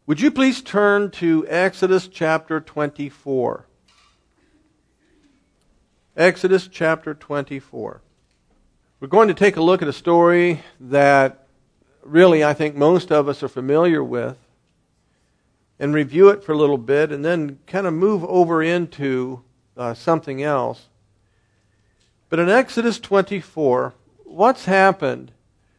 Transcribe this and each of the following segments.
Would you please turn to Exodus chapter 24? Exodus chapter 24. We're going to take a look at a story that really I think most of us are familiar with and review it for a little bit and then kind of move over into something else. But in Exodus 24, what's happened?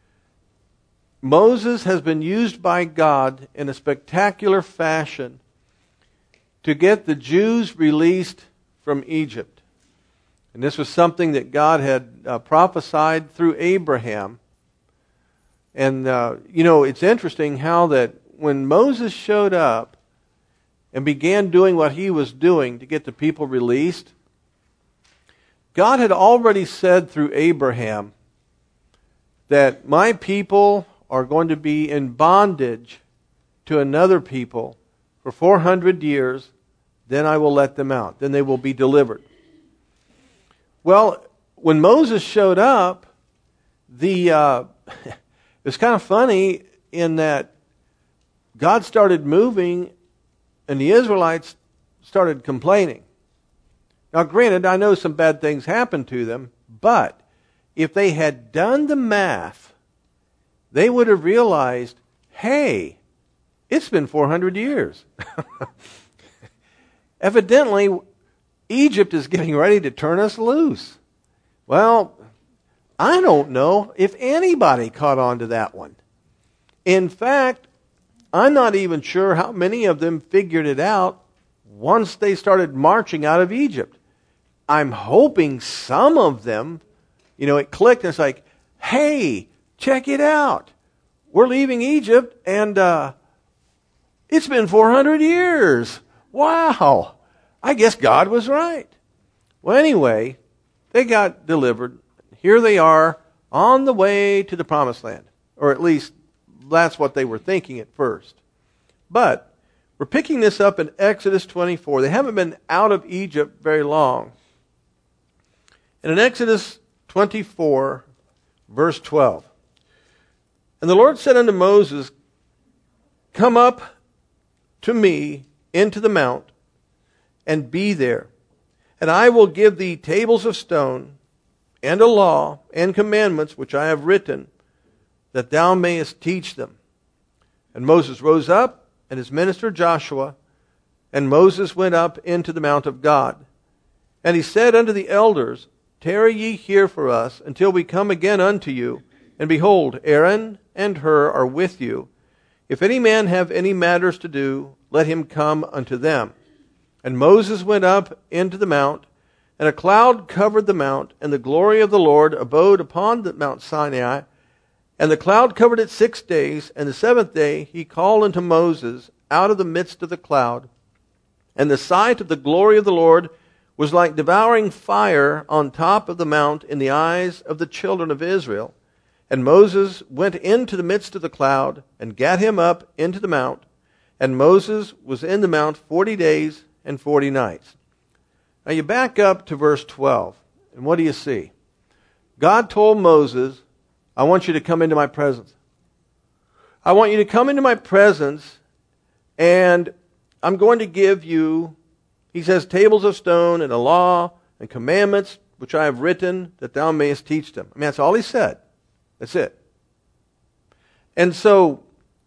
Moses has been used by God in a spectacular fashion to get the Jews released from Egypt. And this was something that God had prophesied through Abraham. And, it's interesting how that when Moses showed up and began doing what he was doing to get the people released, God had already said through Abraham that my people are going to be in bondage to another people for 400 years, then I will let them out. Then they will be delivered. Well, when Moses showed up, it was kind of funny in that God started moving and the Israelites started complaining. Now, granted, I know some bad things happened to them, but if they had done the math, they would have realized, hey, it's been 400 years. Evidently, Egypt is getting ready to turn us loose. Well, I don't know if anybody caught on to that one. In fact, I'm not even sure how many of them figured it out once they started marching out of Egypt. I'm hoping some of them, it clicked and it's like, hey, check it out. We're leaving Egypt and it's been 400 years. Wow. I guess God was right. Well, anyway, they got delivered. Here they are on the way to the promised land. Or at least that's what they were thinking at first. But we're picking this up in Exodus 24. They haven't been out of Egypt very long. And in Exodus 24, verse 12, and the Lord said unto Moses, come up to me into the mount, and be there. And I will give thee tables of stone, and a law, and commandments, which I have written, that thou mayest teach them. And Moses rose up, and his minister Joshua, and Moses went up into the mount of God. And he said unto the elders, tarry ye here for us, until we come again unto you. And behold, Aaron and Hur are with you. If any man have any matters to do, let him come unto them. And Moses went up into the mount, and a cloud covered the mount, and the glory of the Lord abode upon the Mount Sinai. And the cloud covered it 6 days, and the 7th day he called unto Moses out of the midst of the cloud. And the sight of the glory of the Lord was like devouring fire on top of the mount in the eyes of the children of Israel. And Moses went into the midst of the cloud, and gat him up into the mount. And Moses was in the mount 40 days and 40 nights. Now you back up to verse 12, and what do you see? God told Moses, I want you to come into my presence. I want you to come into my presence, and I'm going to give you, he says, tables of stone and a law and commandments, which I have written, that thou mayest teach them. I mean, that's all he said. That's it. And so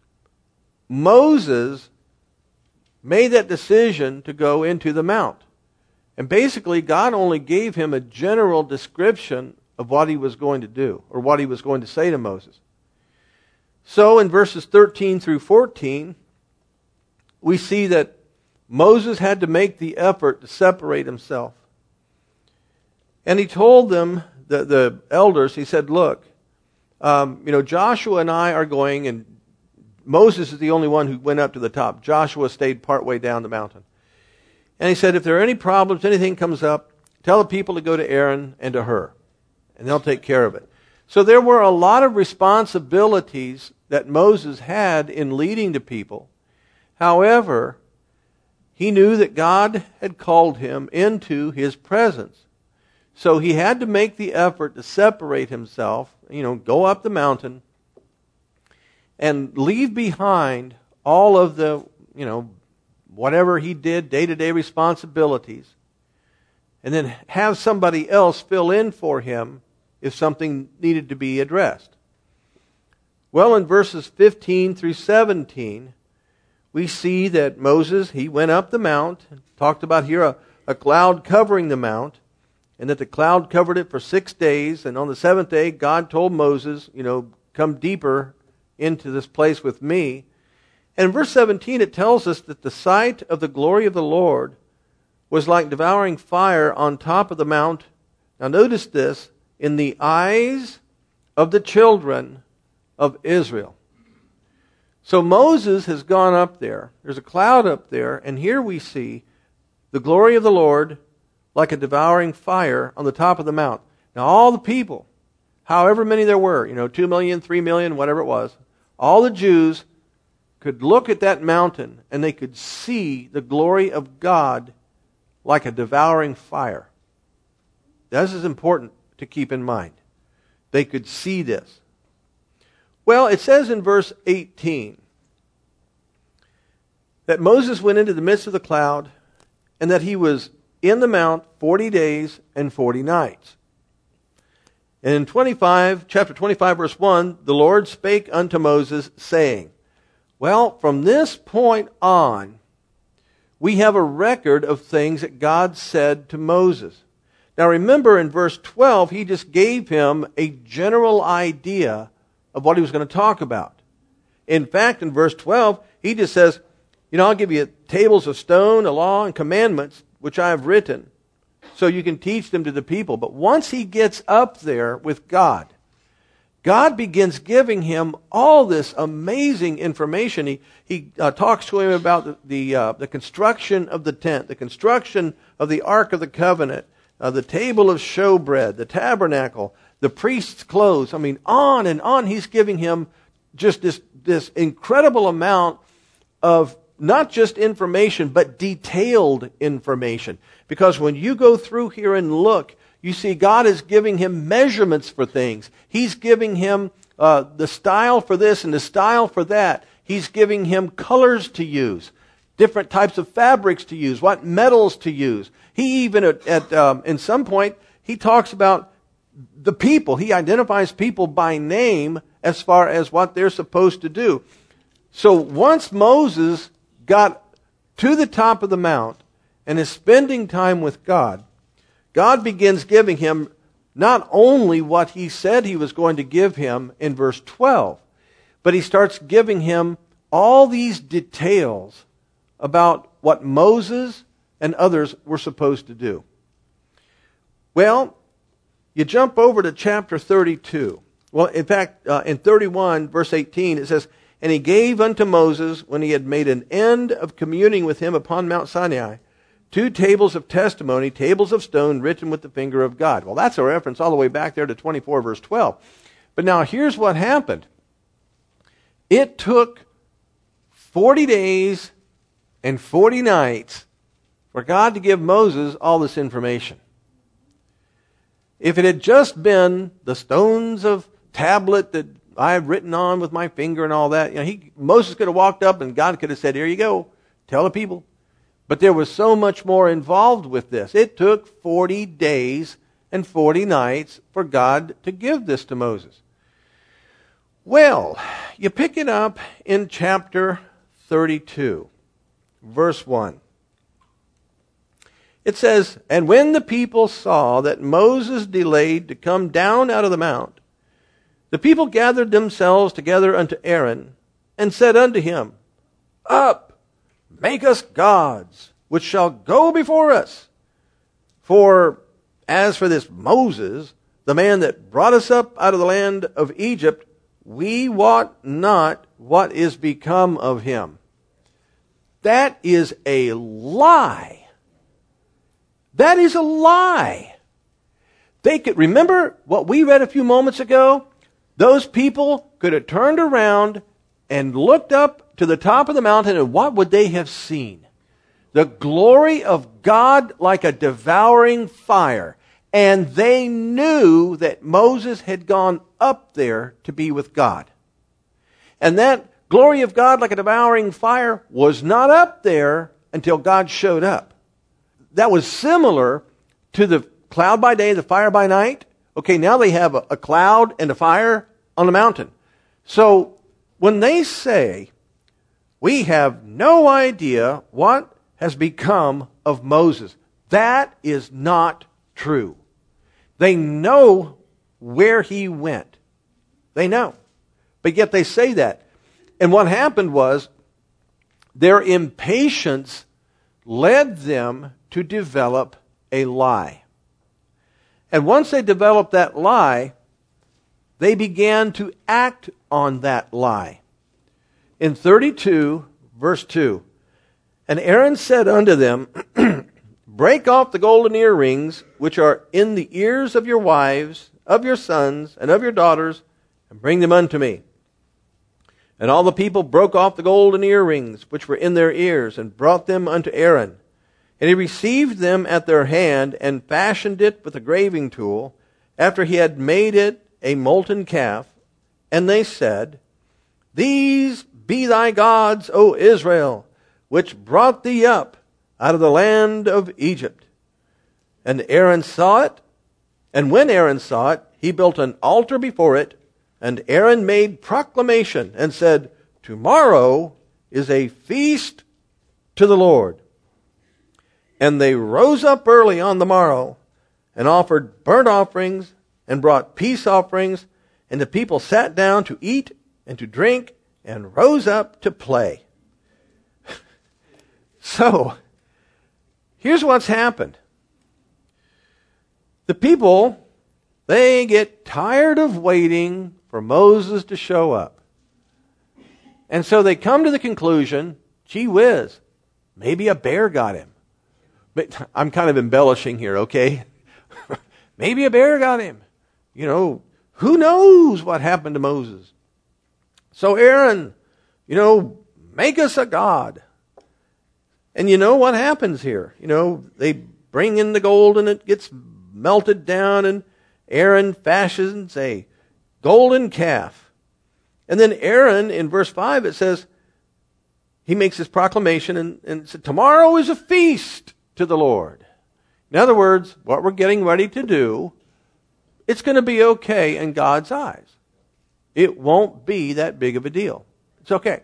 Moses made that decision to go into the mount. And basically, God only gave him a general description of what he was going to do, or what he was going to say to Moses. So in verses 13 through 14, we see that Moses had to make the effort to separate himself. And he told them, the elders, he said, look, Joshua and I are going, and Moses is the only one who went up to the top. Joshua stayed partway down the mountain. And he said, if there are any problems, anything comes up, tell the people to go to Aaron and to Hur, and they'll take care of it. So there were a lot of responsibilities that Moses had in leading the people. However, he knew that God had called him into his presence. So he had to make the effort to separate himself, go up the mountain and leave behind all of the whatever he did, day-to-day responsibilities, and then have somebody else fill in for him if something needed to be addressed. Well, in verses 15 through 17, we see that Moses, he went up the mount, talked about here a cloud covering the mount, and that the cloud covered it for 6 days, and on the seventh day, God told Moses, come deeper into this place with me. And in verse 17, it tells us that the sight of the glory of the Lord was like devouring fire on top of the mount. Now notice this, in the eyes of the children of Israel. So Moses has gone up there. There's a cloud up there, and here we see the glory of the Lord like a devouring fire on the top of the mount. Now all the people, however many there were, 2 million, 3 million, whatever it was, all the Jews could look at that mountain and they could see the glory of God like a devouring fire. This is important to keep in mind. They could see this. Well, it says in verse 18 that Moses went into the midst of the cloud and that he was in the mount 40 days and 40 nights. And in chapter 25, verse 1, the Lord spake unto Moses, saying, well, from this point on, we have a record of things that God said to Moses. Now remember, in verse 12, he just gave him a general idea of what he was going to talk about. In fact, in verse 12, he just says, I'll give you tables of stone, a law, and commandments, which I have written, so you can teach them to the people. But once he gets up there with God, God begins giving him all this amazing information. He talks to him about the construction of the tent, the construction of the Ark of the Covenant, the table of showbread, the tabernacle, the priest's clothes. On and on. He's giving him just this incredible amount of not just information, but detailed information. Because when you go through here and look, you see God is giving him measurements for things. He's giving him the style for this and the style for that. He's giving him colors to use, different types of fabrics to use, what metals to use. He even, in some point, he talks about the people. He identifies people by name as far as what they're supposed to do. So once Moses got to the top of the mount and is spending time with God, God begins giving him not only what he said he was going to give him in verse 12, but he starts giving him all these details about what Moses and others were supposed to do. Well, you jump over to chapter 32. Well, in fact, in 31, verse 18, it says, and he gave unto Moses, when he had made an end of communing with him upon Mount Sinai, 2 tables of testimony, tables of stone written with the finger of God. Well, that's a reference all the way back there to 24, verse 12. But now here's what happened. It took 40 days and 40 nights for God to give Moses all this information. If it had just been the stones of tablet that I have written on with my finger and all that, Moses could have walked up and God could have said, here you go, tell the people. But there was so much more involved with this. It took 40 days and 40 nights for God to give this to Moses. Well, you pick it up in chapter 32, verse 1. It says, and when the people saw that Moses delayed to come down out of the mount, the people gathered themselves together unto Aaron, and said unto him, up, make us gods, which shall go before us. For as for this Moses, the man that brought us up out of the land of Egypt, we wot not what is become of him. That is a lie. That is a lie. They could remember what we read a few moments ago. Those people could have turned around and looked up to the top of the mountain, and what would they have seen? The glory of God like a devouring fire. And they knew that Moses had gone up there to be with God. And that glory of God like a devouring fire was not up there until God showed up. That was similar to the cloud by day, the fire by night. Okay, now they have a cloud and a fire on the mountain. So when they say, we have no idea what has become of Moses, that is not true. They know where he went. They know. But yet they say that. And what happened was their impatience led them to develop a lie. And once they developed that lie, they began to act on that lie. In 32, verse 2, and Aaron said unto them, break off the golden earrings which are in the ears of your wives, of your sons, and of your daughters, and bring them unto me. And all the people broke off the golden earrings which were in their ears, and brought them unto Aaron. And he received them at their hand, and fashioned it with a graving tool, after he had made it a molten calf. And they said, these be thy gods, O Israel, which brought thee up out of the land of Egypt. And Aaron saw it, and when Aaron saw it, he built an altar before it, and Aaron made proclamation and said, tomorrow is a feast to the Lord. And they rose up early on the morrow, and offered burnt offerings, and brought peace offerings, and the people sat down to eat and to drink, and rose up to play. So, here's what's happened. The people, they get tired of waiting for Moses to show up. And so they come to the conclusion, gee whiz, maybe a bear got him. But I'm kind of embellishing here, okay? Maybe a bear got him. You know, who knows what happened to Moses? So Aaron, make us a god. And you know what happens here? They bring in the gold and it gets melted down, and Aaron fashions a golden calf. And then Aaron, in verse 5, it says, he makes this proclamation and said, tomorrow is a feast to the Lord. In other words, what we're getting ready to do, it's going to be okay in God's eyes. It won't be that big of a deal. It's okay.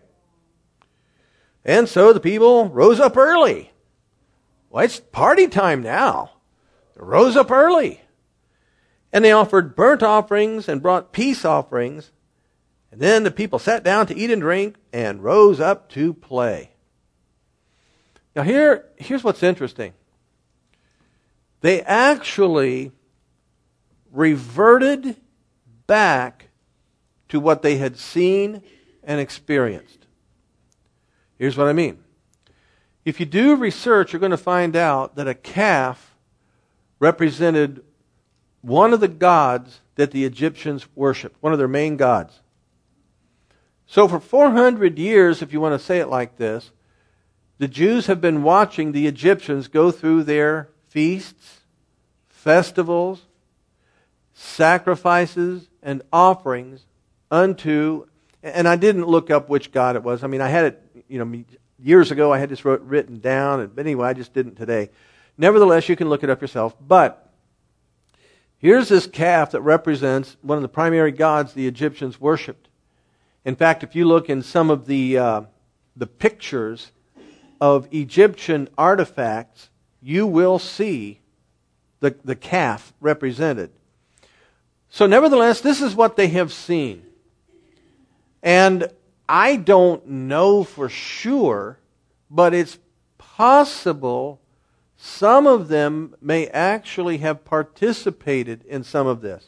And so the people rose up early. Well, it's party time now. They rose up early. And they offered burnt offerings and brought peace offerings. And then the people sat down to eat and drink and rose up to play. Now here's what's interesting. They actually reverted back to what they had seen and experienced. Here's what I mean. If you do research, you're going to find out that a calf represented one of the gods that the Egyptians worshipped, one of their main gods. So for 400 years, if you want to say it like this, the Jews have been watching the Egyptians go through their feasts, festivals, sacrifices, and offerings unto, and I didn't look up which god it was. I mean, I had it, years ago I had this written down, but anyway, I just didn't today. Nevertheless, you can look it up yourself. But here's this calf that represents one of the primary gods the Egyptians worshipped. In fact, if you look in some of the pictures of Egyptian artifacts, you will see the calf represented. So nevertheless, this is what they have seen. And I don't know for sure, but it's possible some of them may actually have participated in some of this.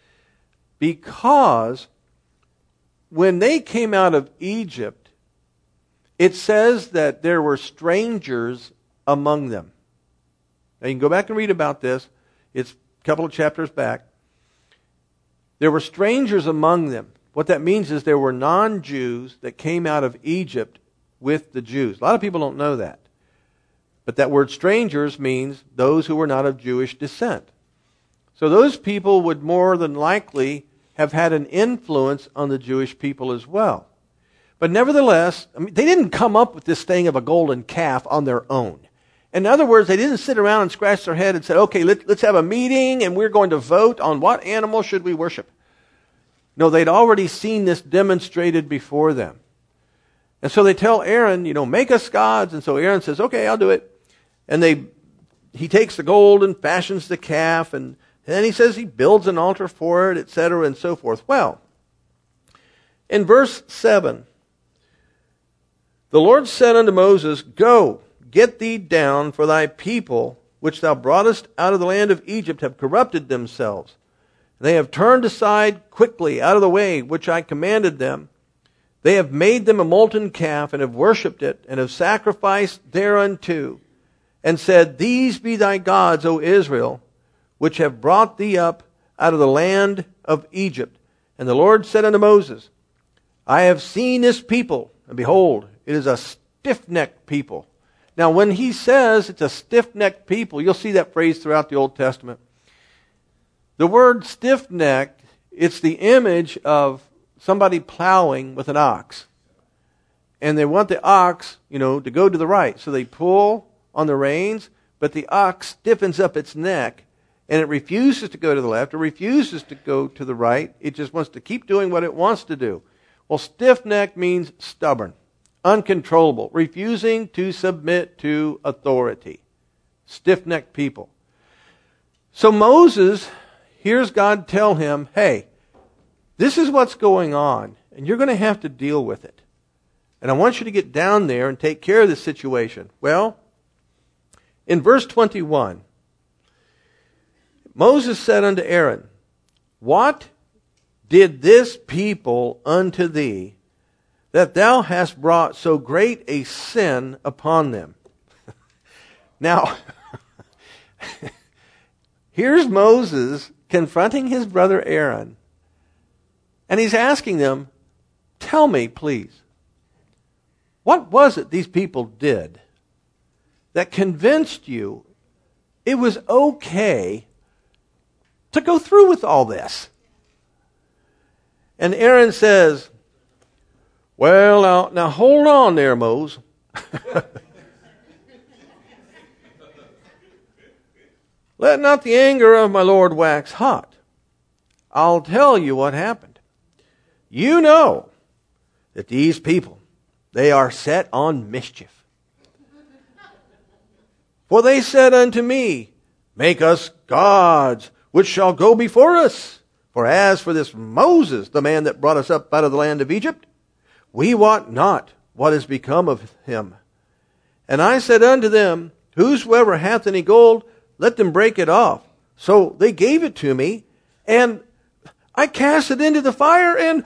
Because when they came out of Egypt, it says that there were strangers among them. Now you can go back and read about this. It's a couple of chapters back. There were strangers among them. What that means is there were non-Jews that came out of Egypt with the Jews. A lot of people don't know that. But that word strangers means those who were not of Jewish descent. So those people would more than likely have had an influence on the Jewish people as well. But nevertheless, they didn't come up with this thing of a golden calf on their own. In other words, they didn't sit around and scratch their head and say, okay, let's have a meeting and we're going to vote on what animal should we worship. No, they'd already seen this demonstrated before them. And so they tell Aaron, make us gods. And so Aaron says, okay, I'll do it. And he takes the gold and fashions the calf. And then he says he builds an altar for it, etc. and so forth. Well, in verse 7, the Lord said unto Moses, Go, get thee down, for thy people, which thou broughtest out of the land of Egypt, have corrupted themselves. They have turned aside quickly out of the way which I commanded them. They have made them a molten calf, and have worshipped it, and have sacrificed thereunto, and said, These be thy gods, O Israel, which have brought thee up out of the land of Egypt. And the Lord said unto Moses, I have seen this people, and behold, it is a stiff-necked people. Now, when he says it's a stiff-necked people, you'll see that phrase throughout the Old Testament. The word stiff-necked, it's the image of somebody plowing with an ox. And they want the ox, to go to the right. So they pull on the reins, but the ox stiffens up its neck, and it refuses to go to the left, or refuses to go to the right. It just wants to keep doing what it wants to do. Well, stiff-necked means stubborn, uncontrollable, refusing to submit to authority. Stiff-necked people. So Moses hears God tell him, hey, this is what's going on, and you're going to have to deal with it. And I want you to get down there and take care of this situation. Well, in verse 21, Moses said unto Aaron, What did this people unto thee, that thou hast brought so great a sin upon them? Now, here's Moses confronting his brother Aaron, and he's asking them, tell me, please, what was it these people did that convinced you it was okay to go through with all this? And Aaron says, well, now hold on there, Moses. Let not the anger of my Lord wax hot. I'll tell you what happened. You know that these people, they are set on mischief. For they said unto me, Make us gods, which shall go before us. For as for this Moses, the man that brought us up out of the land of Egypt, we wot not what is become of him. And I said unto them, Whosoever hath any gold, let them break it off. So they gave it to me, and I cast it into the fire, and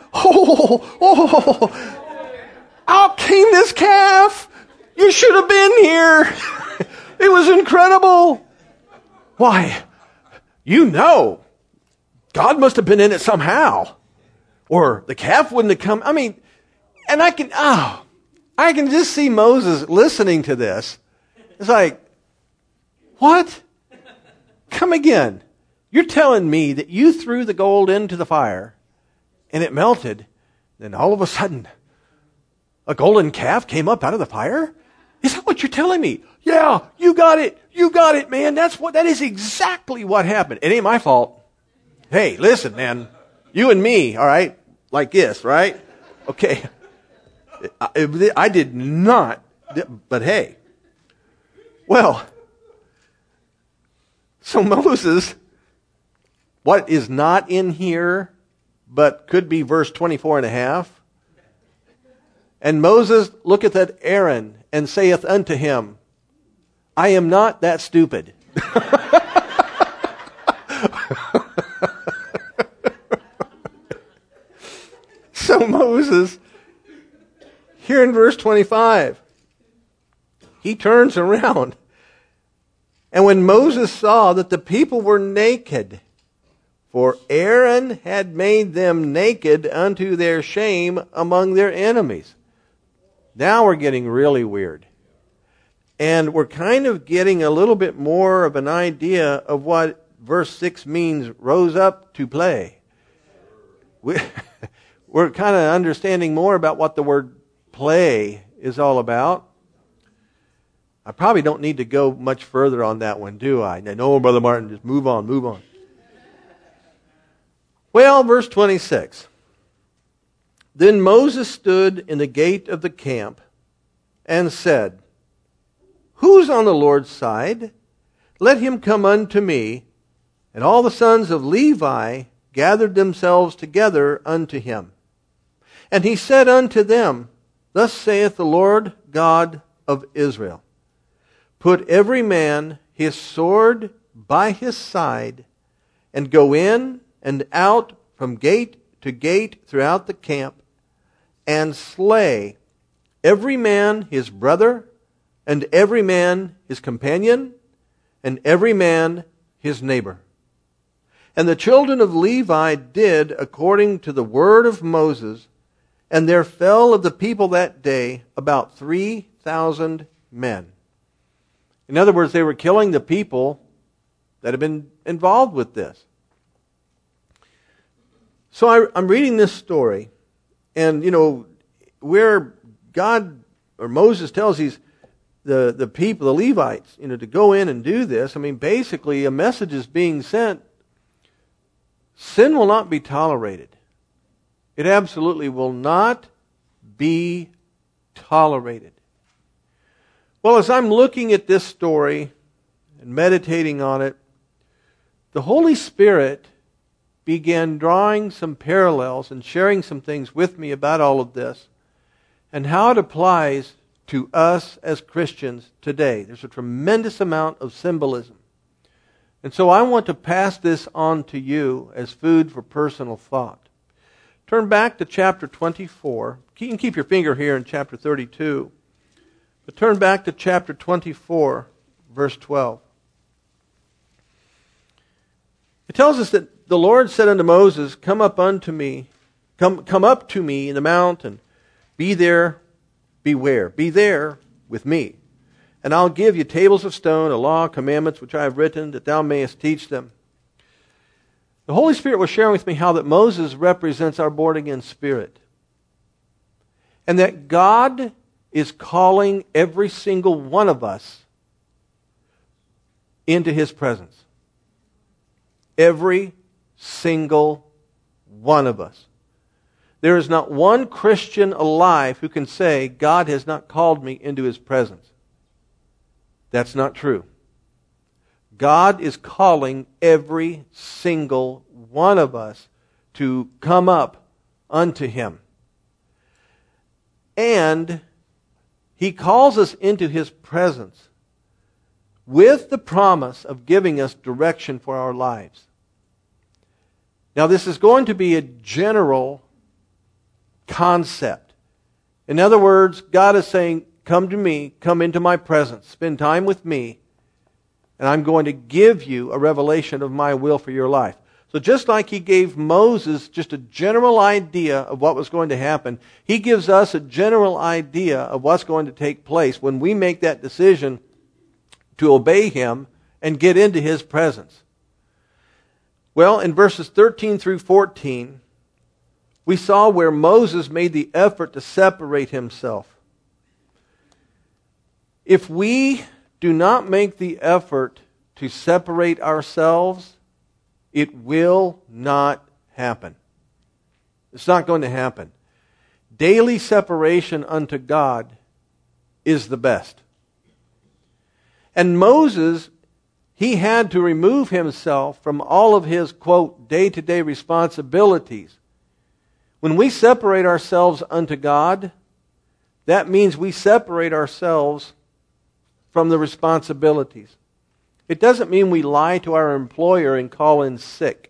out came this calf. You should have been here. It was incredible. Why, God must have been in it somehow, or the calf wouldn't have come. And I can just see Moses listening to this. It's like, what? Come again. You're telling me that you threw the gold into the fire and it melted, then all of a sudden a golden calf came up out of the fire? Is that what you're telling me? Yeah, you got it. You got it, man. That is exactly what happened. It ain't my fault. Hey, listen, man. You and me, all right? Like this, right? Okay. I did not, but hey. Well, so Moses, what is not in here, but could be verse 24 and a half. And Moses looketh at Aaron and saith unto him, I am not that stupid. So Moses, here in verse 25, he turns around. And when Moses saw that the people were naked, for Aaron had made them naked unto their shame among their enemies. Now we're getting really weird. And we're kind of getting a little bit more of an idea of what verse 6 means, rose up to play. We're kind of understanding more about what the word play is all about. I probably don't need to go much further on that one, do I? No, Brother Martin, just move on, move on. Well, verse 26. Then Moses stood in the gate of the camp and said, Who's on the Lord's side? Let him come unto me. And all the sons of Levi gathered themselves together unto him. And he said unto them, Thus saith the Lord God of Israel, Put every man his sword by his side, and go in and out from gate to gate throughout the camp, and slay every man his brother, and every man his companion, and every man his neighbor. And the children of Levi did according to the word of Moses, and there fell of the people that day about 3,000 men. In other words, they were killing the people that had been involved with this. So I'm reading this story, and where God or Moses tells the people, the Levites, to go in and do this. I mean, basically, a message is being sent. Sin will not be tolerated. It absolutely will not be tolerated. Well, as I'm looking at this story and meditating on it, the Holy Spirit began drawing some parallels and sharing some things with me about all of this and how it applies to us as Christians today. There's a tremendous amount of symbolism. And so I want to pass this on to you as food for personal thought. Turn back to chapter 24. You can keep your finger here in chapter 32. But turn back to chapter 24, verse 12. It tells us that the Lord said unto Moses, Come up unto me, come up to me in the mount, and be there, beware, be there with me. And I'll give you tables of stone, a law, commandments which I have written, that thou mayest teach them. The Holy Spirit was sharing with me how that Moses represents our born-again spirit. And that God is calling every single one of us into His presence. Every single one of us. There is not one Christian alive who can say, God has not called me into His presence. That's not true. God is calling every single one of us to come up unto Him. And He calls us into His presence with the promise of giving us direction for our lives. Now, this is going to be a general concept. In other words, God is saying, come to me, come into my presence, spend time with me, and I'm going to give you a revelation of my will for your life. So just like He gave Moses just a general idea of what was going to happen, He gives us a general idea of what's going to take place when we make that decision to obey Him and get into His presence. Well, in verses 13 through 14, we saw where Moses made the effort to separate himself. If we do not make the effort to separate ourselves, it will not happen. It's not going to happen. Daily separation unto God is the best. And Moses, he had to remove himself from all of his, quote, day-to-day responsibilities. When we separate ourselves unto God, that means we separate ourselves from the responsibilities. It doesn't mean we lie to our employer and call in sick.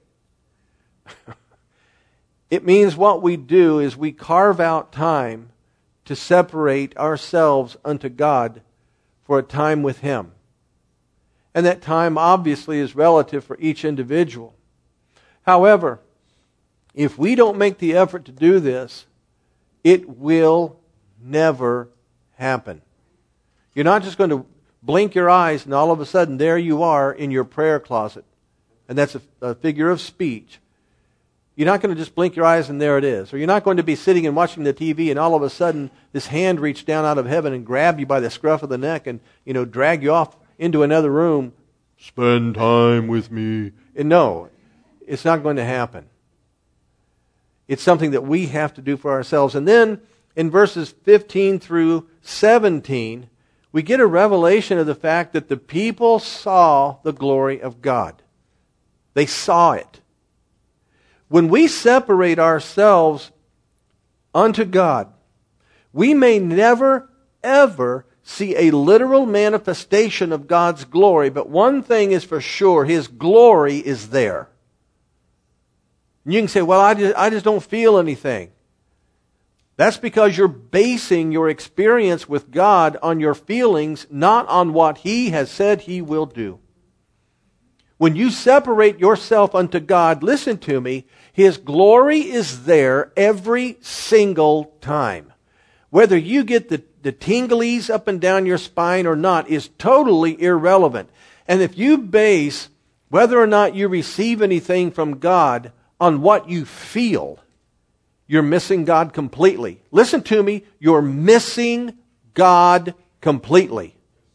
It means what we do is we carve out time to separate ourselves unto God for a time with Him. And that time obviously is relative for each individual. However, if we don't make the effort to do this, it will never happen. You're not just going to blink your eyes and all of a sudden there you are in your prayer closet. And that's a figure of speech. You're not going to just blink your eyes and there it is. Or you're not going to be sitting and watching the TV and all of a sudden this hand reached down out of heaven and grab you by the scruff of the neck and, drag you off into another room. Spend time with me. And no, it's not going to happen. It's something that we have to do for ourselves. And then in verses 15 through 17, we get a revelation of the fact that the people saw the glory of God. They saw it. When we separate ourselves unto God, we may never, ever see a literal manifestation of God's glory, but one thing is for sure, His glory is there. And you can say, well, I just don't feel anything. That's because you're basing your experience with God on your feelings, not on what He has said He will do. When you separate yourself unto God, listen to me, His glory is there every single time. Whether you get the tinglies up and down your spine or not is totally irrelevant. And if you base whether or not you receive anything from God on what you feel, you're missing God completely. Listen to me, you're missing God completely.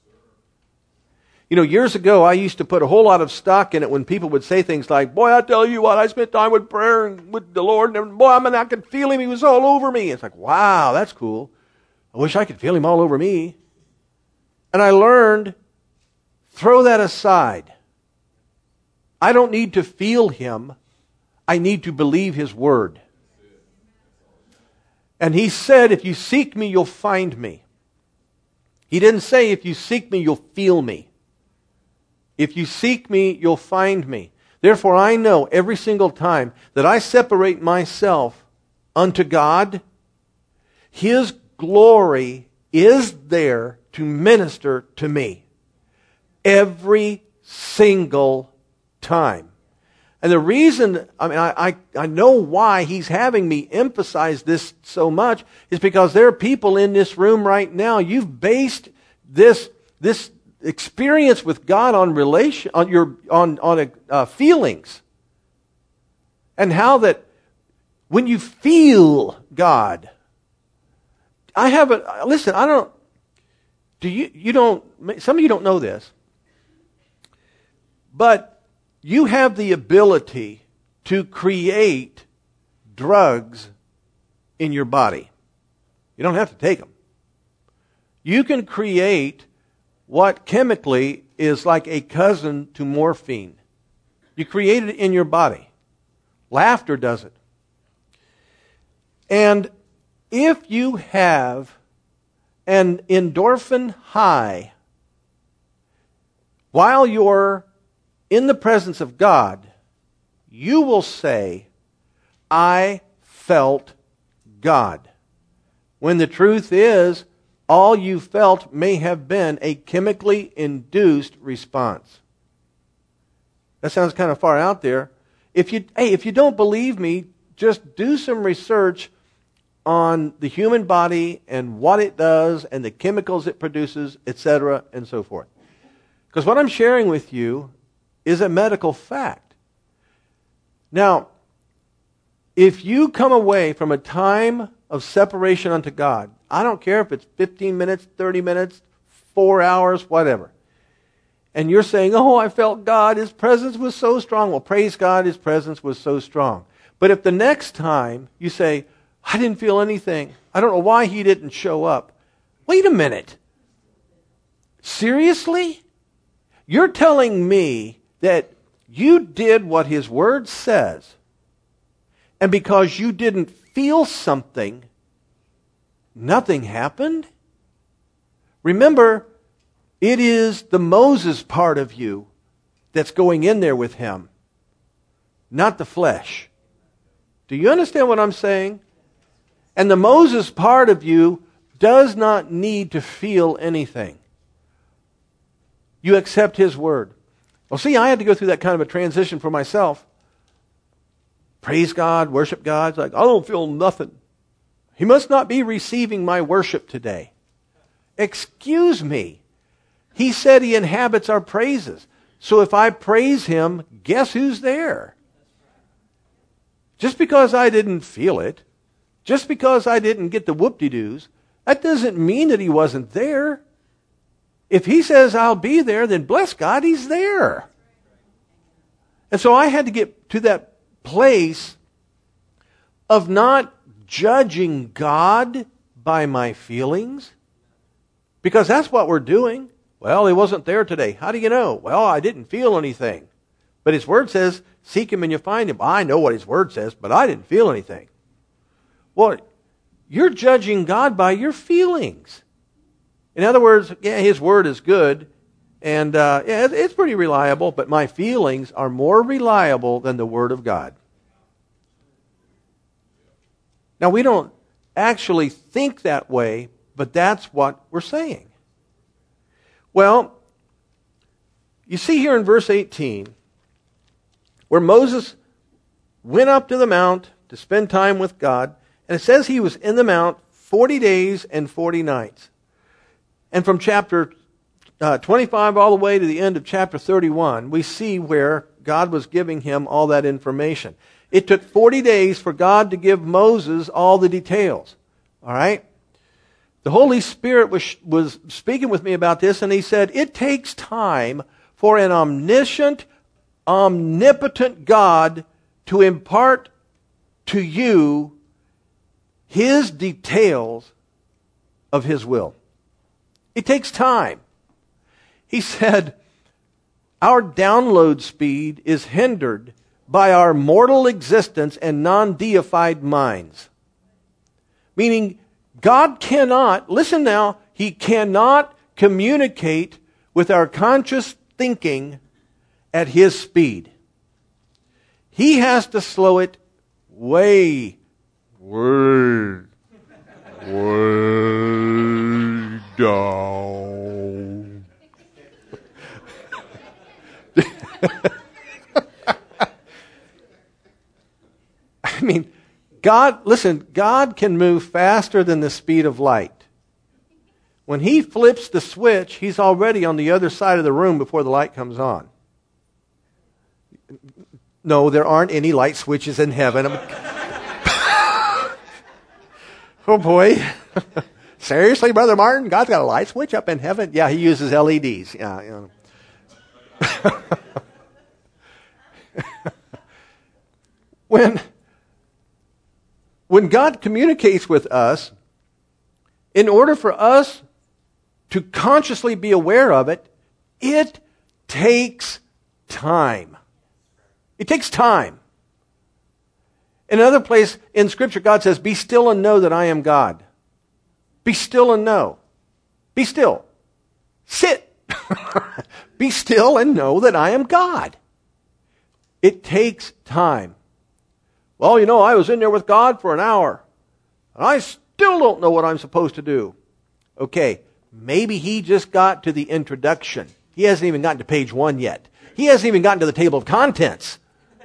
Years ago, I used to put a whole lot of stock in it when people would say things like, boy, I tell you what, I spent time with prayer and with the Lord, and boy, I could feel Him. He was all over me. It's like, wow, that's cool. I wish I could feel Him all over me. And I learned, throw that aside. I don't need to feel Him. I need to believe His Word. And He said, if you seek me, you'll find me. He didn't say, if you seek me, you'll feel me. If you seek me, you'll find me. Therefore, I know every single time that I separate myself unto God, His glory is there to minister to me. Every single time. And the reason, I know why He's having me emphasize this so much is because there are people in this room right now, you've based this experience with God on feelings, and how that when you feel God, some of you don't know this, but you have the ability to create drugs in your body. You don't have to take them. You can create what chemically is like a cousin to morphine. You create it in your body. Laughter does it. And if you have an endorphin high while you're in the presence of God, you will say, I felt God. When the truth is, all you felt may have been a chemically induced response. That sounds kind of far out there. If you don't believe me, just do some research on the human body and what it does and the chemicals it produces, etc., and so forth. Because what I'm sharing with you is a medical fact. Now, if you come away from a time of separation unto God, I don't care if it's 15 minutes, 30 minutes, 4 hours, whatever, and you're saying, oh, I felt God, His presence was so strong. Well, praise God, His presence was so strong. But if the next time you say, I didn't feel anything, I don't know why He didn't show up. Wait a minute. Seriously? You're telling me that you did what His Word says, and because you didn't feel something, nothing happened? Remember, it is the Moses part of you that's going in there with Him, not the flesh. Do you understand what I'm saying? And the Moses part of you does not need to feel anything. You accept His Word. Well, see, I had to go through that kind of a transition for myself. Praise God, worship God. It's like, I don't feel nothing. He must not be receiving my worship today. Excuse me. He said He inhabits our praises. So if I praise Him, guess who's there? Just because I didn't feel it, just because I didn't get the whoop-de-doos, that doesn't mean that he wasn't there. If he says I'll be there, then bless God, he's there. And so I had to get to that place of not judging God by my feelings, because that's what we're doing. Well, he wasn't there today. How do you know? Well, I didn't feel anything. But his word says, seek him and you find him. I know what his word says, but I didn't feel anything. Well, you're judging God by your feelings. In other words, yeah, his word is good, and yeah, it's pretty reliable, but my feelings are more reliable than the word of God. Now, we don't actually think that way, but that's what we're saying. Well, you see here in verse 18, where Moses went up to the mount to spend time with God, and it says he was in the mount 40 days and 40 nights. And from chapter 25 all the way to the end of chapter 31, we see where God was giving him all that information. It took 40 days for God to give Moses all the details. All right? The Holy Spirit was speaking with me about this, and he said, it takes time for an omniscient, omnipotent God to impart to you his details of his will. It takes time. He said, our download speed is hindered by our mortal existence and non-deified minds. Meaning, God cannot, listen now, he cannot communicate with our conscious thinking at his speed. He has to slow it way down. I mean, God can move faster than the speed of light. When he flips the switch, he's already on the other side of the room before the light comes on. No, there aren't any light switches in heaven. Oh boy. Seriously, Brother Martin? God's got a light switch up in heaven? Yeah, he uses LEDs. Yeah, you know. When God communicates with us, in order for us to consciously be aware of it, it takes time. It takes time. In another place in Scripture, God says, be still and know that I am God. Be still and know. Be still. Sit. Be still and know that I am God. It takes time. Well, you know, I was in there with God for an hour, and I still don't know what I'm supposed to do. Okay, maybe he just got to the introduction. He hasn't even gotten to page 1 yet. He hasn't even gotten to the table of contents.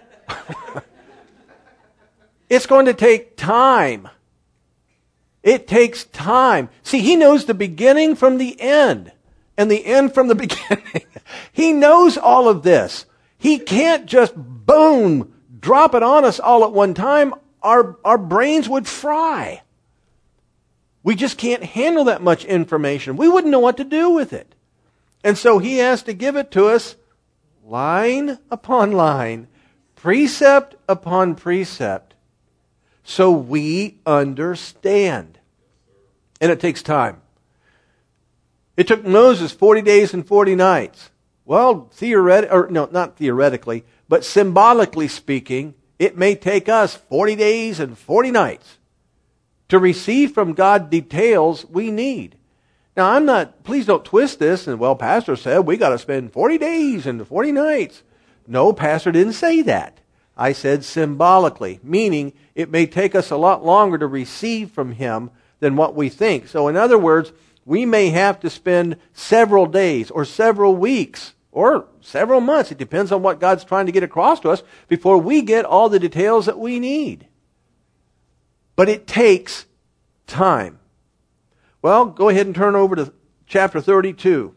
It's going to take time. It takes time. See, he knows the beginning from the end, and the end from the beginning. He knows all of this. He can't just, boom, drop it on us all at one time. Our brains would fry. We just can't handle that much information. We wouldn't know what to do with it. And so he has to give it to us line upon line, precept upon precept, so we understand. And it takes time. It took Moses 40 days and 40 nights. Well, not theoretically, but symbolically speaking, it may take us 40 days and 40 nights to receive from God details we need. Now, please don't twist this and, well, Pastor said we got to spend 40 days and 40 nights. No, Pastor didn't say that. I said symbolically, meaning it may take us a lot longer to receive from him than what we think. So in other words, we may have to spend several days or several weeks or several months. It depends on what God's trying to get across to us before we get all the details that we need. But it takes time. Well, go ahead and turn over to chapter 32.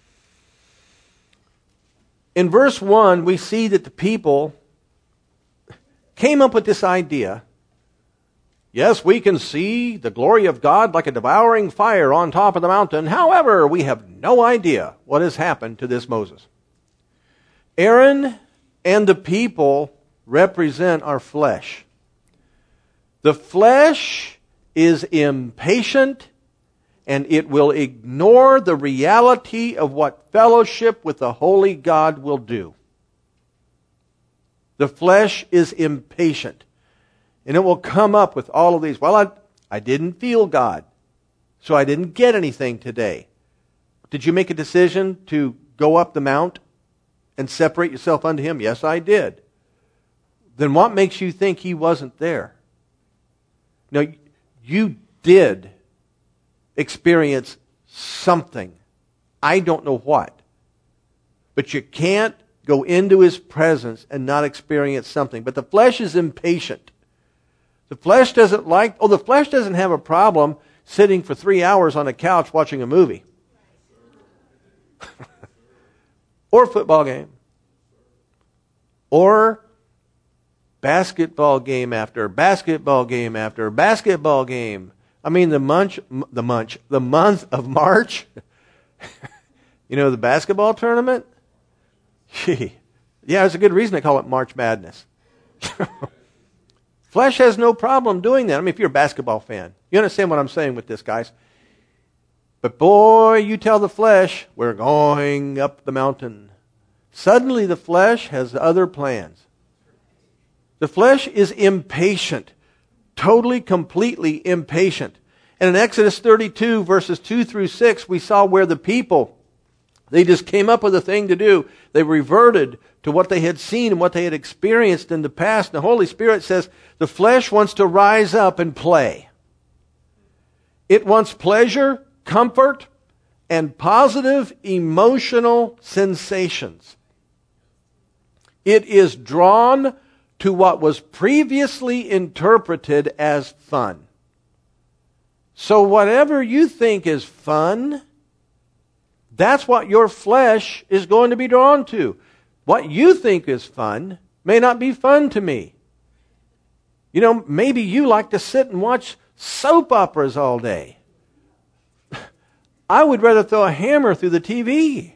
In verse 1, we see that the people, came up with this idea. Yes, we can see the glory of God like a devouring fire on top of the mountain. However, we have no idea what has happened to this Moses. Aaron and the people represent our flesh. The flesh is impatient, and it will ignore the reality of what fellowship with the holy God will do. The flesh is impatient. And it will come up with all of these. Well, I didn't feel God, so I didn't get anything today. Did you make a decision to go up the mount and separate yourself unto Him? Yes, I did. Then what makes you think He wasn't there? No, you did experience something. I don't know what. But you can't go into His presence and not experience something. But the flesh is impatient. The flesh doesn't the flesh doesn't have a problem sitting for 3 hours on a couch watching a movie. Or a football game. Or basketball game after basketball game after basketball game. I mean, the month of March. You know, the basketball tournament? Yeah, there's a good reason they call it March Madness. Flesh has no problem doing that. I mean, if you're a basketball fan, you understand what I'm saying with this, guys. But boy, you tell the flesh, we're going up the mountain. Suddenly the flesh has other plans. The flesh is impatient. Totally, completely impatient. And in Exodus 32, verses 2 through 6, we saw where the people, they just came up with a thing to do. They reverted to what they had seen and what they had experienced in the past. And the Holy Spirit says the flesh wants to rise up and play. It wants pleasure, comfort, and positive emotional sensations. It is drawn to what was previously interpreted as fun. So whatever you think is fun, that's what your flesh is going to be drawn to. What you think is fun may not be fun to me. You know, maybe you like to sit and watch soap operas all day. I would rather throw a hammer through the TV.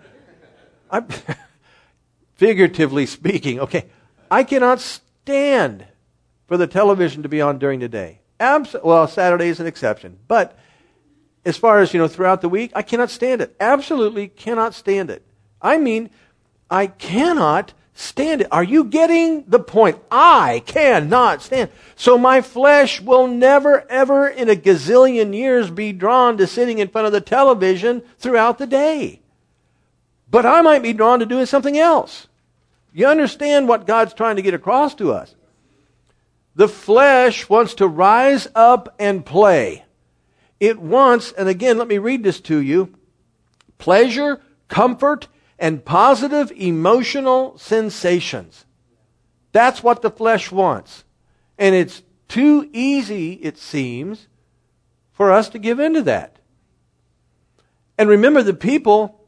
Figuratively speaking, okay, I cannot stand for the television to be on during the day. Well, Saturday is an exception. But as far as, throughout the week, I cannot stand it. Absolutely cannot stand it. I mean, I cannot stand it. Are you getting the point? I cannot stand. So my flesh will never, ever in a gazillion years be drawn to sitting in front of the television throughout the day. But I might be drawn to doing something else. You understand what God's trying to get across to us? The flesh wants to rise up and play. It wants, and again, let me read this to you, pleasure, comfort, and positive emotional sensations. That's what the flesh wants. And it's too easy, it seems, for us to give into that. And remember, the people,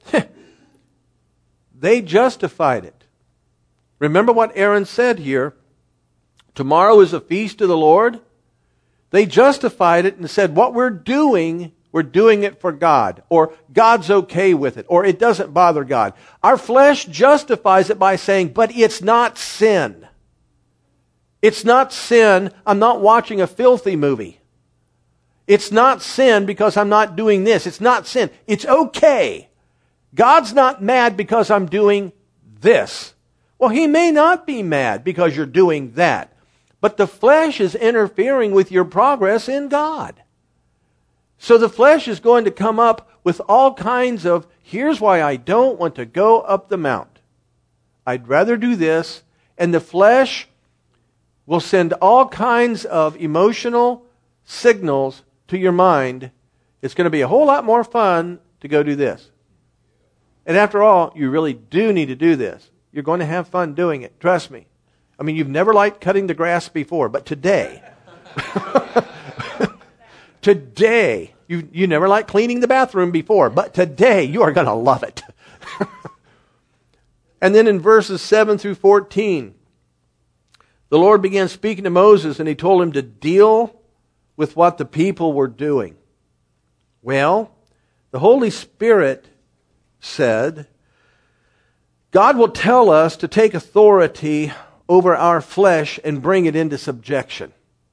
they justified it. Remember what Aaron said here, tomorrow is a feast to the Lord. They justified it and said, what we're doing it for God, or God's okay with it, or it doesn't bother God. Our flesh justifies it by saying, but it's not sin. It's not sin. I'm not watching a filthy movie. It's not sin because I'm not doing this. It's not sin. It's okay. God's not mad because I'm doing this. Well, He may not be mad because you're doing that. But the flesh is interfering with your progress in God. So the flesh is going to come up with all kinds of, here's why I don't want to go up the mount. I'd rather do this. And the flesh will send all kinds of emotional signals to your mind. It's going to be a whole lot more fun to go do this. And after all, you really do need to do this. You're going to have fun doing it. Trust me. I mean, you've never liked cutting the grass before, but today, you never liked cleaning the bathroom before, but today you are going to love it. And then in verses 7 through 14, the Lord began speaking to Moses, and he told him to deal with what the people were doing. Well, the Holy Spirit said, God will tell us to take authority over our flesh and bring it into subjection.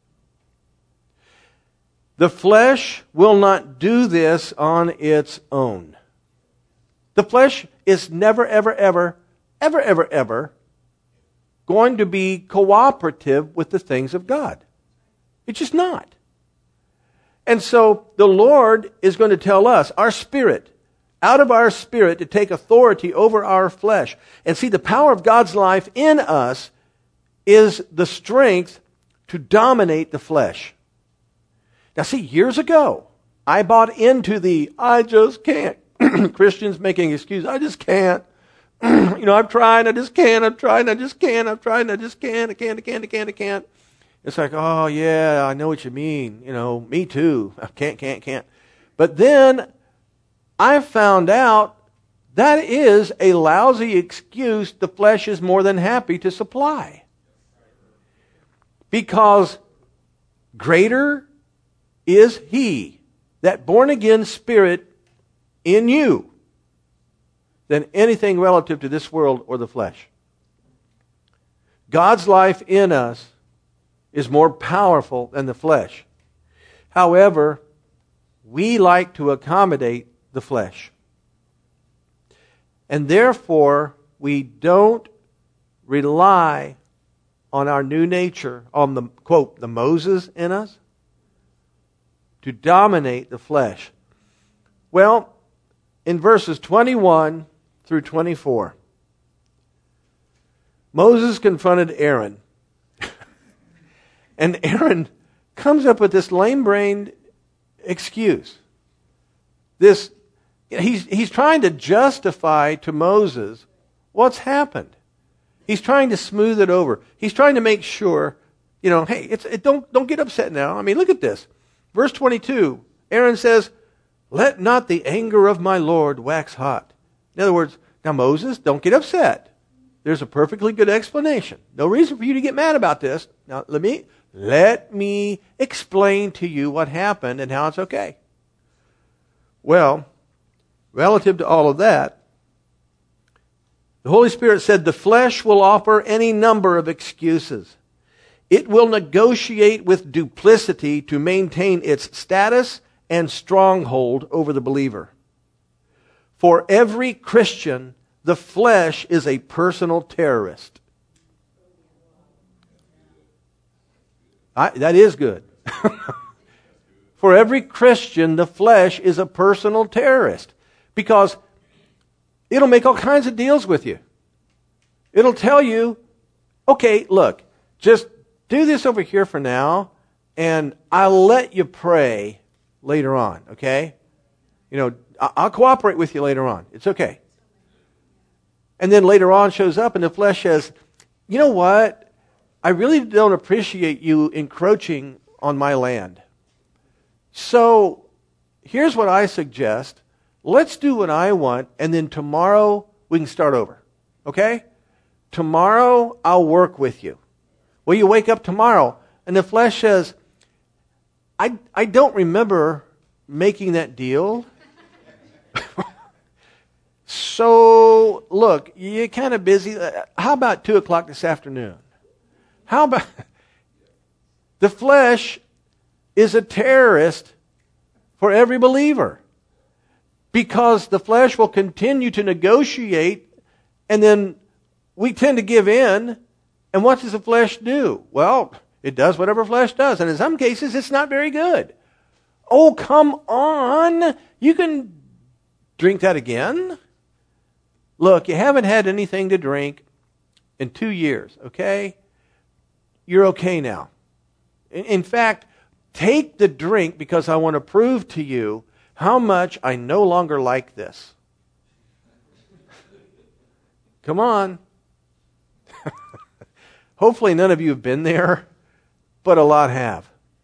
The flesh will not do this on its own. The flesh is never, ever, ever, ever, ever, ever going to be cooperative with the things of God. It's just not. And so the Lord is going to tell us, our spirit, out of our spirit, to take authority over our flesh. And see, the power of God's life in us is the strength to dominate the flesh. Now see, years ago, I bought into the, I just can't. Christians making excuses, I just can't. I've tried, I just can't. I've tried, I just can't. I've tried, I just can't. I can't. It's like, oh yeah, I know what you mean. Me too. I can't. But then I found out that is a lousy excuse the flesh is more than happy to supply. Because greater is He, that born-again Spirit in you, than anything relative to this world or the flesh. God's life in us is more powerful than the flesh. However, we like to accommodate the flesh. And therefore, we don't rely on our new nature, on the, quote, the Moses in us, to dominate the flesh. Well, in verses 21 through 24, Moses confronted Aaron. And Aaron comes up with this lame-brained excuse. He's trying to justify to Moses what's happened. He's trying to smooth it over. He's trying to make sure, hey, don't get upset now. I mean, look at this. Verse 22, Aaron says, "Let not the anger of my Lord wax hot." In other words, now Moses, don't get upset. There's a perfectly good explanation. No reason for you to get mad about this. Now let me explain to you what happened and how it's okay. Well, relative to all of that, the Holy Spirit said the flesh will offer any number of excuses. It will negotiate with duplicity to maintain its status and stronghold over the believer. For every Christian, the flesh is a personal terrorist. That is good. For every Christian, the flesh is a personal terrorist. Because it'll make all kinds of deals with you. It'll tell you, okay, look, just do this over here for now, and I'll let you pray later on, okay? I'll cooperate with you later on. It's okay. And then later on shows up, and the flesh says, you know what? I really don't appreciate you encroaching on my land. So here's what I suggest. Let's do what I want, and then tomorrow we can start over. Okay? Tomorrow I'll work with you. Well, you wake up tomorrow, and the flesh says, I don't remember making that deal. So, look, you're kind of busy. How about 2 o'clock this afternoon? How about... The flesh is a terrorist for every believer. Because the flesh will continue to negotiate, and then we tend to give in. And what does the flesh do? Well, it does whatever flesh does. And in some cases, it's not very good. Oh, come on. You can drink that again. Look, you haven't had anything to drink in 2 years, okay? You're okay now. In fact, take the drink because I want to prove to you how much I no longer like this. Come on. Hopefully none of you have been there, but a lot have.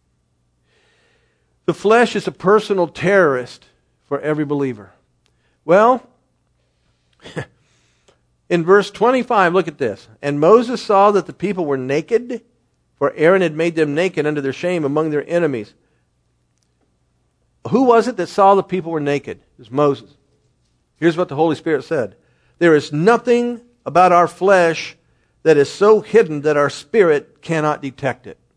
The flesh is a personal terrorist for every believer. Well, In verse 25, look at this. And Moses saw that the people were naked, for Aaron had made them naked unto their shame among their enemies. Who was it that saw the people were naked? It was Moses. Here's what the Holy Spirit said. There is nothing about our flesh that is so hidden that our spirit cannot detect it.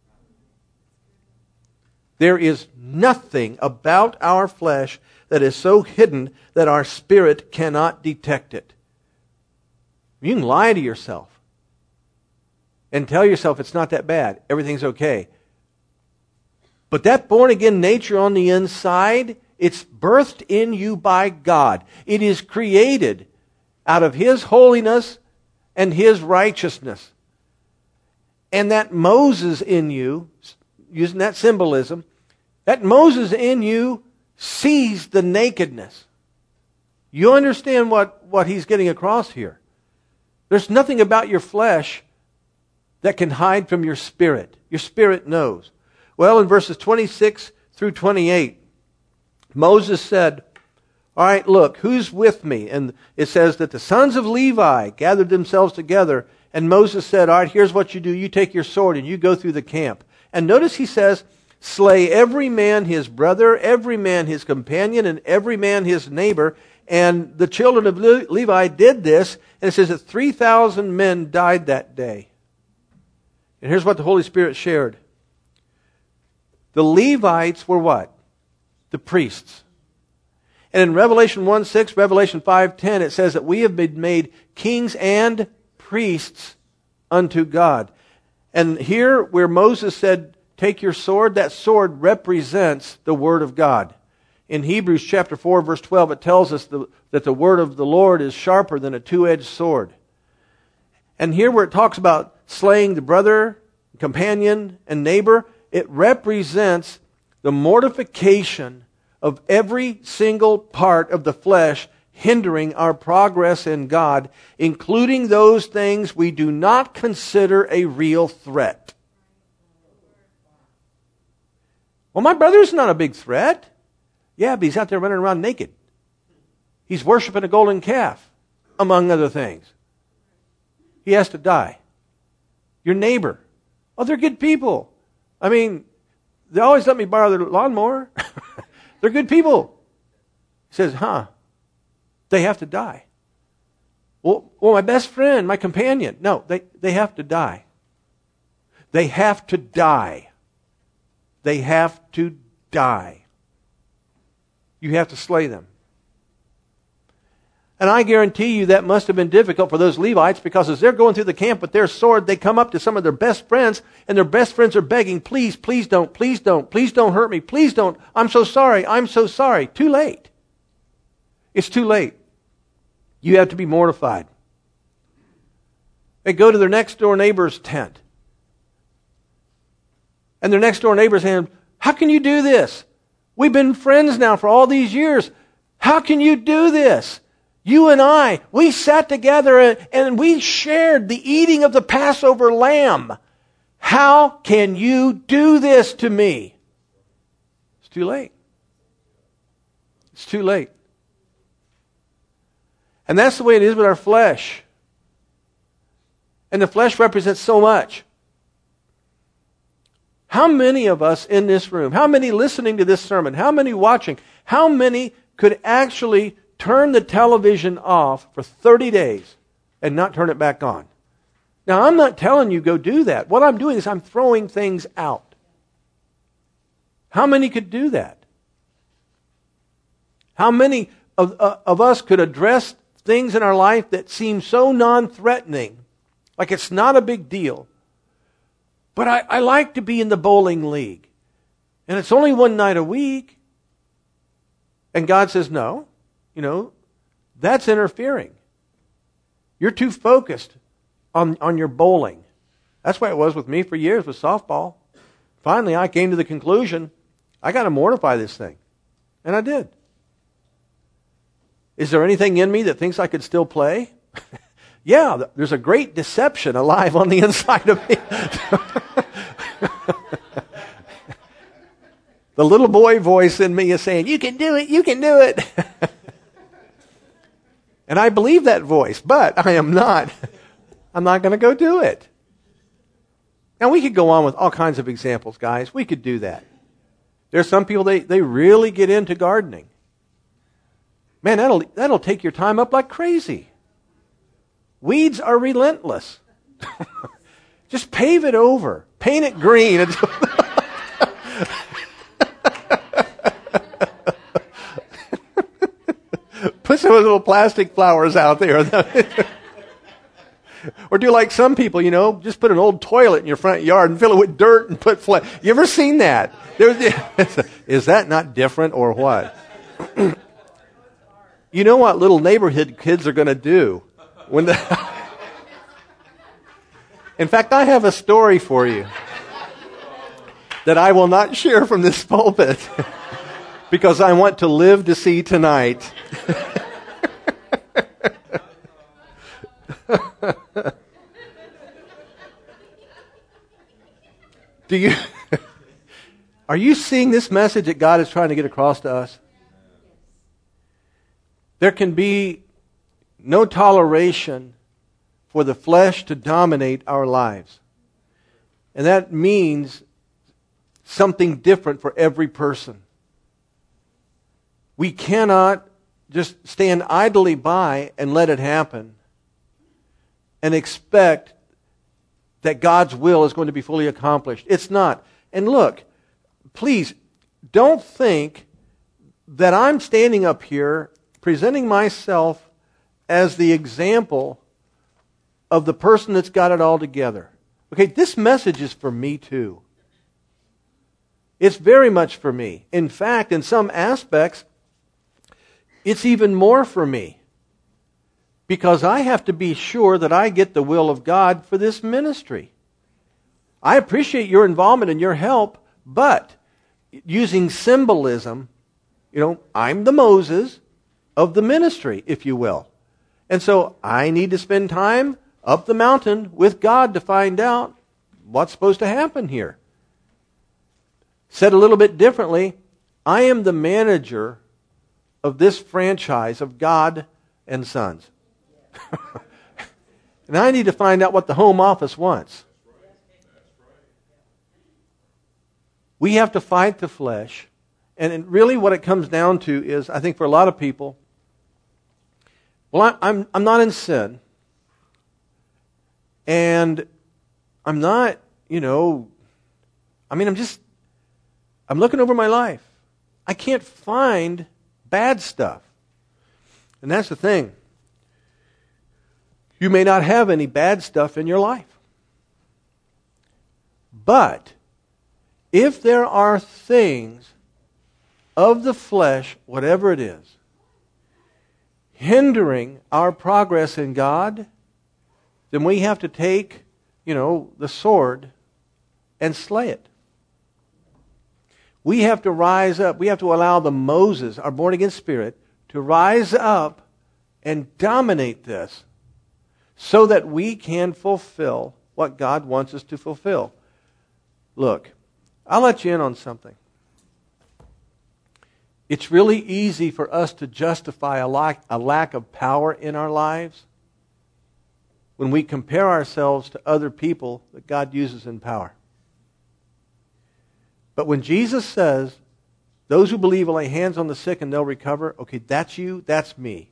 There is nothing about our flesh that is so hidden that our spirit cannot detect it. You can lie to yourself and tell yourself it's not that bad. Everything's okay. But that born-again nature on the inside, it's birthed in you by God. It is created out of His holiness and His righteousness. And that Moses in you, using that symbolism, that Moses in you sees the nakedness. You understand what he's getting across here. There's nothing about your flesh that can hide from your spirit. Your spirit knows. Well, in verses 26 through 28, Moses said, all right, look, who's with me? And it says that the sons of Levi gathered themselves together, and Moses said, all right, here's what you do. You take your sword and you go through the camp. And notice he says, slay every man his brother, every man his companion, and every man his neighbor. And the children of Levi did this, and it says that 3,000 men died that day. And here's what the Holy Spirit shared. The Levites were what? The priests. And in Revelation 1:6, Revelation 5:10, it says that we have been made kings and priests unto God. And here where Moses said, take your sword, that sword represents the Word of God. In Hebrews chapter 4, verse 12, it tells us that the Word of the Lord is sharper than a two-edged sword. And here where it talks about slaying the brother, companion, and neighbor, it represents the mortification of every single part of the flesh hindering our progress in God, including those things we do not consider a real threat. Well, my brother's not a big threat. Yeah, but he's out there running around naked. He's worshiping a golden calf, among other things. He has to die. Your neighbor. Oh, they're good people. I mean, they always let me borrow their lawnmower. They're good people. He says, they have to die. Well, my best friend, my companion. No, they have to die. They have to die. They have to die. You have to slay them. And I guarantee you that must have been difficult for those Levites, because as they're going through the camp with their sword, they come up to some of their best friends, and their best friends are begging, please, please don't, please don't, please don't hurt me, please don't, I'm so sorry, I'm so sorry. Too late. It's too late. You have to be mortified. They go to their next door neighbor's tent. And their next door neighbor's saying, how can you do this? We've been friends now for all these years. How can you do this? You and I, we sat together and we shared the eating of the Passover lamb. How can you do this to me? It's too late. It's too late. And that's the way it is with our flesh. And the flesh represents so much. How many of us in this room, how many listening to this sermon, how many watching, how many could actually turn the television off for 30 days and not turn it back on? Now, I'm not telling you go do that. What I'm doing is I'm throwing things out. How many could do that? How many of us could address things in our life that seem so non-threatening, like it's not a big deal? But I like to be in the bowling league. And it's only one night a week. And God says, no, that's interfering. You're too focused on your bowling. That's why it was with me for years with softball. Finally, I came to the conclusion, I got to mortify this thing. And I did. Is there anything in me that thinks I could still play? Yeah, there's a great deception alive on the inside of me. The little boy voice in me is saying, you can do it, you can do it. And I believe that voice, but I'm not going to go do it. Now, we could go on with all kinds of examples, guys. We could do that. There's some people, they really get into gardening. Man, that'll take your time up like crazy. Weeds are relentless. Just pave it over. Paint it green. Put some little plastic flowers out there. Or do like some people, just put an old toilet in your front yard and fill it with dirt and put You ever seen that? Is that not different or what? You know what little neighborhood kids are going to do when In fact, I have a story for you that I will not share from this pulpit because I want to live to see tonight. Are you seeing this message that God is trying to get across to us? There can be no toleration for the flesh to dominate our lives. And that means something different for every person. We cannot just stand idly by and let it happen and expect that God's will is going to be fully accomplished. It's not. And look, please, don't think that I'm standing up here presenting myself as the example of the person that's got it all together. Okay, this message is for me too. It's very much for me. In fact, in some aspects, it's even more for me. Because I have to be sure that I get the will of God for this ministry. I appreciate your involvement and your help, but using symbolism, I'm the Moses of the ministry, if you will. And so I need to spend time up the mountain with God to find out what's supposed to happen here. Said a little bit differently, I am the manager of this franchise of God and Sons. And I need to find out what the home office wants. We have to fight the flesh. And really what it comes down to is, I think for a lot of people, well, I'm not in sin. And I'm not, I'm looking over my life. I can't find bad stuff. And that's the thing. You may not have any bad stuff in your life. But if there are things of the flesh, whatever it is, hindering our progress in God, then we have to take, the sword and slay it. We have to rise up. We have to allow the Moses, our born-again spirit, to rise up and dominate this so that we can fulfill what God wants us to fulfill. Look, I'll let you in on something. It's really easy for us to justify a lack of power in our lives when we compare ourselves to other people that God uses in power. But when Jesus says, those who believe will lay hands on the sick and they'll recover, okay, that's you, that's me.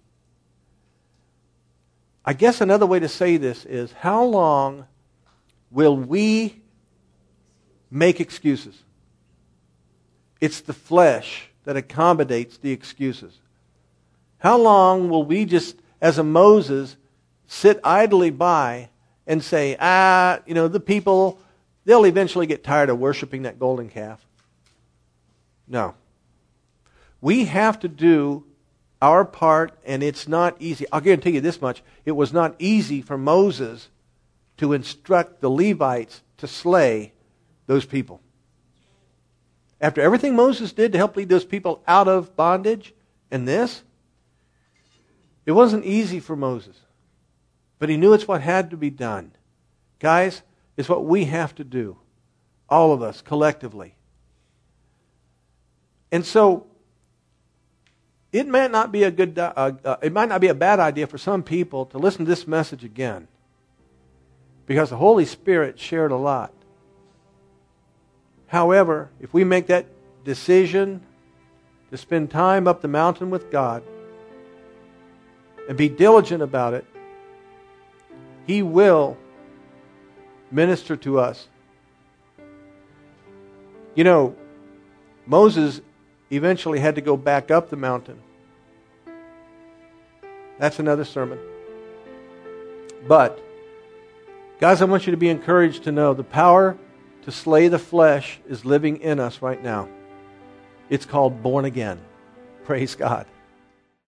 I guess another way to say this is, how long will we make excuses? It's the flesh that accommodates the excuses. How long will we just, as a Moses, sit idly by and say, the people, they'll eventually get tired of worshiping that golden calf? No. We have to do our part, and it's not easy. I'll guarantee you this much. It was not easy for Moses to instruct the Levites to slay those people. After everything Moses did to help lead those people out of bondage and this, it wasn't easy for Moses. But he knew it's what had to be done. Guys, it's what we have to do. All of us, collectively. And so, it might not be a bad idea for some people to listen to this message again, because the Holy Spirit shared a lot. However, if we make that decision to spend time up the mountain with God and be diligent about it, He will minister to us. You know, Moses eventually had to go back up the mountain. That's another sermon. But, guys, I want you to be encouraged to know the power to slay the flesh is living in us right now. It's called born again. Praise God.